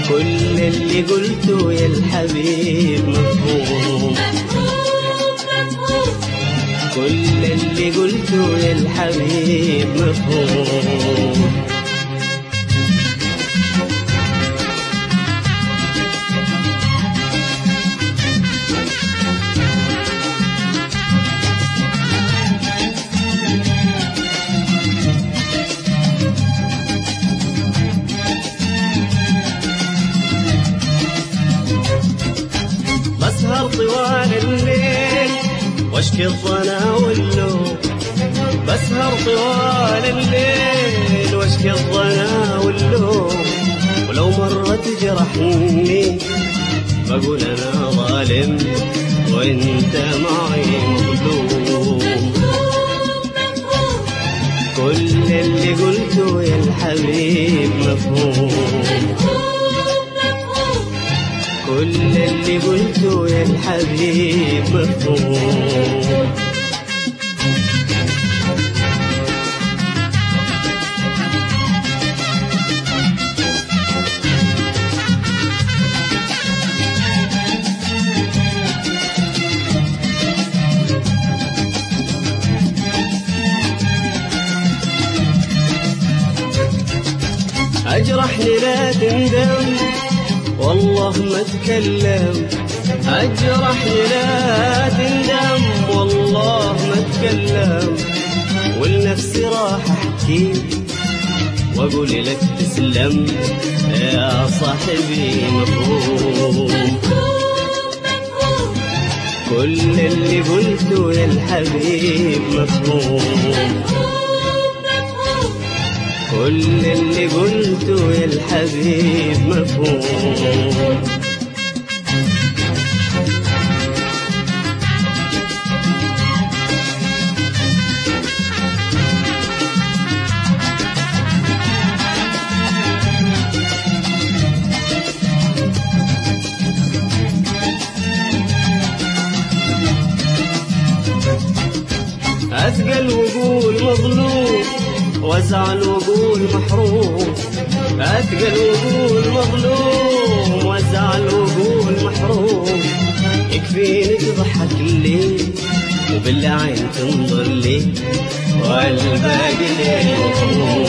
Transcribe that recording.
كل اللي قلته يا الحبيب مفهوم، كل اللي قلته يا الحبيب مفهوم. بسهر طوال الليل واشكي الظنا واللوم، بسهر طوال الليل واشكي الظنا واللوم، ولو مرة تجرحني بقول انا ظالم وانت معي مظلوم. كل اللي قلته يا الحبيب مفهوم، كل اللي قلته يا الحبيب مفهوم. أجرحني لا تندم والله ما اتكلم، أجرحني لا تندم والله ما اتكلم، ولنفسي راح احكي واقول لك تسلم يا صاحبي مفهوم. كل اللي قلته يا الحبيب مفهوم، كل اللي قلته يا الحبيب مفهوم. أثقل وقول مظلوم وازعل وقول محروم، أثقل وقول مظلوم وازعل وقول محروم. يكفيني تضحك لي وبالعين تنظر لي والباقي ليه.